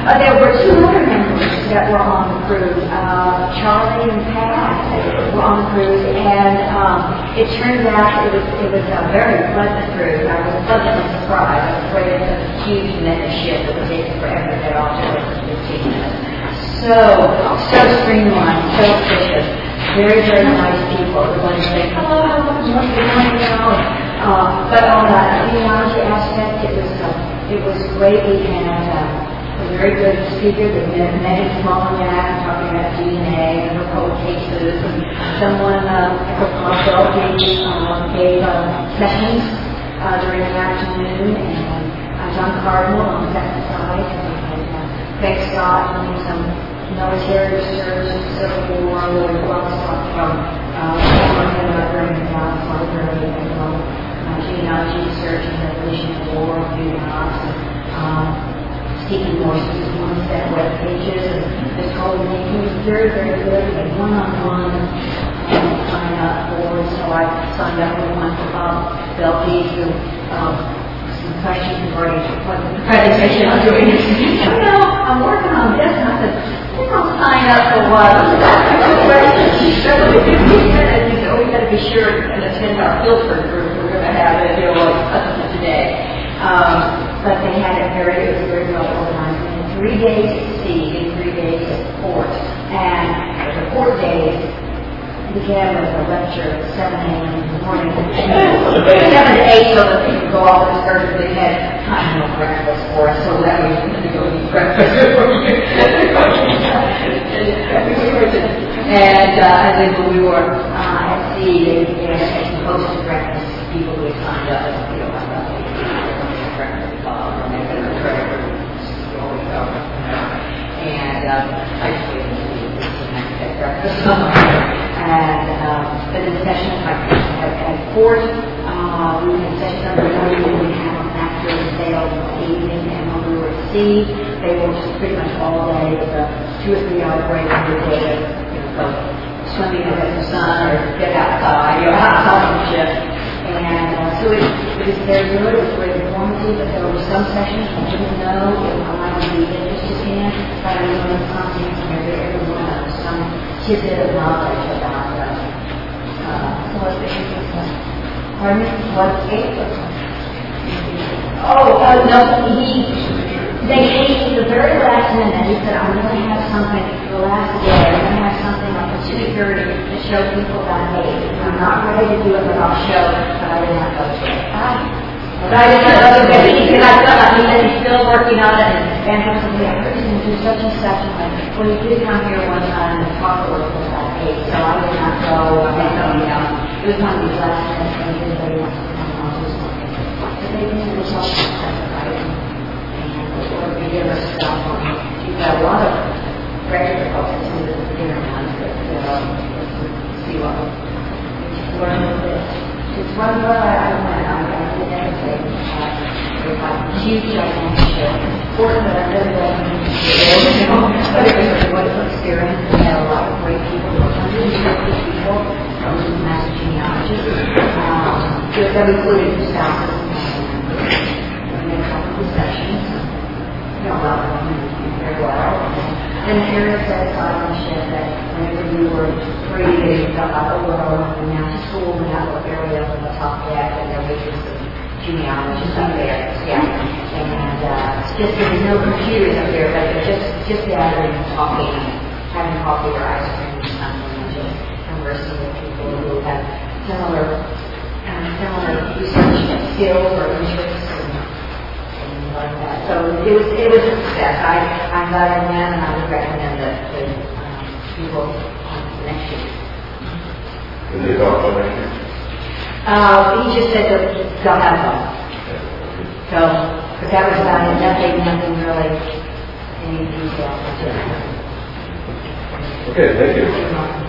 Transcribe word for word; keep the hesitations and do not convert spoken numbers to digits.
Uh, there were two other members that were on the cruise. Uh, Charlie and Pat were on the cruise, and um, it turned out it was it was a very pleasant cruise. I was pleasantly surprised. I was afraid it was a huge mega ship that would take forever to get off to fifteen minutes. So, so streamlined, so efficient. Very, very nice people. The ones say, hello, what's going on, you know. Uh, but on the theology aspect, it was uh, it was great. We had uh, a very good speaker, the Megan Smolniak, talking about D N A and her cold cases, and someone uh, at the hospital gave, uh, gave uh, sessions uh, during the afternoon, and uh, John Cardinal on the second side, and uh, Craig Scott doing some military research, Civil War, really well stuff from uh, and John Library, and um, uh, genealogy research and the evolution of war, Vietnam, and um, Stephen Morse's one set web pages, and the whole thing. It was very, very good. We had one-on-one um, sign up for, so I signed up with one for Bob Belkey, who um, some questions regarding what the presentation I'm doing. You know, I'm working on this, and I said, I think I'll sign up for what? That's what we said. You always got to be sure and attend our Guildford group. We're going to have it, you know, like today. Um, but they had it very, it was very well organized. And three days at sea and three days at port. And the four days began with a lecture at seven a.m. in the morning. seven to eight so that they could go off and start. They had continental breakfast for us, so that we didn't go eat breakfast. and, uh, and then when we were uh, at sea, they, they had some hosted breakfast. People who had signed up, you know, like that. Breakfast club, and they're going to try to always go. And um, I just wait until you get breakfast somewhere. And um, but in sessions like at, at Fort, uh, we had sessions every morning. We had them after the sail in the evening, and when we were at sea, they were just pretty much all day with a two or three hour break every day. You know, go swimming or get some sun or get outside, you know, outside on the ship. And uh, so it, it was very good. It was very informative. But there were some sessions I didn't know if I might be interested in, but I learned something from every every one of them. Some tidbit of knowledge about uh, uh, so what's the answer? Pardon me? What's it? Oh, uh, no, he, they came the very last minute. He said, I'm going to have something for the last day. I'm going to have something like a two thirty to show people that, hey, I'm not ready to do it, but I'll show it, but I didn't have to go to it. But I didn't have to go to it because I felt like he said he's still working on it, and, and I said, yeah, we're going to do such and such. And like, well, he did come here one time and talk a little bit about eight, so I did not go. I didn't know, you know, it was one of these last minutes when everybody wants to come on to something. But they didn't really talk about it, right? Or we give us stuff on it. You've got a lot of regular folks who do the beginner ones, but uh, let's see what we learn a bit. It's one word I went, I did everything. It's like huge, gigantic ship. Important that I really wasn't you know, but it was a wonderful experience. We had a lot of great people, one hundred fifty people from master genealogists. Um, that included the South and a couple of sessions. You know, well, very well. And the area set aside on the ship that whenever you were free, they got out the world and went out to school and out the area on the top deck, and there was some genealogists up there. Yeah. And uh, it's just there's no computers up there, but it's just just gathering and talking and having coffee or ice cream or something, and just conversing with people who have similar um, similar research skills or interests. Like that. So it was it was a success. I I'm glad I went, and I would recommend that to um, people um, next year. Did they talk about next year? Uh, he just said that they'll have fun. So, but that was about it. Nothing, nothing really, any detail. Okay, thank you.